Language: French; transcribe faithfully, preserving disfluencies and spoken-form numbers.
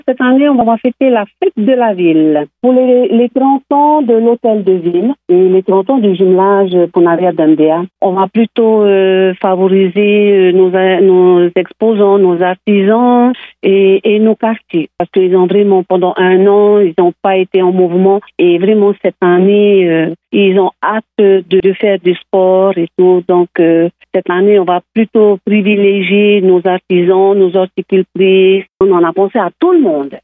Cette année, on va fêter la fête de la ville. Pour les, les trente ans de l'hôtel de ville et les trente ans du jumelage Punaria d'Andea, on va plutôt euh, favoriser nos, nos exposants, nos artisans et, et nos quartiers. Parce qu'ils ont vraiment, pendant un an, ils n'ont pas été en mouvement. Et vraiment, cette année, euh, ils ont hâte de, de faire du sport et tout. Donc, euh, cette année, on va plutôt privilégier nos artisans, nos horticultrices. On en a pensé à tout le monde.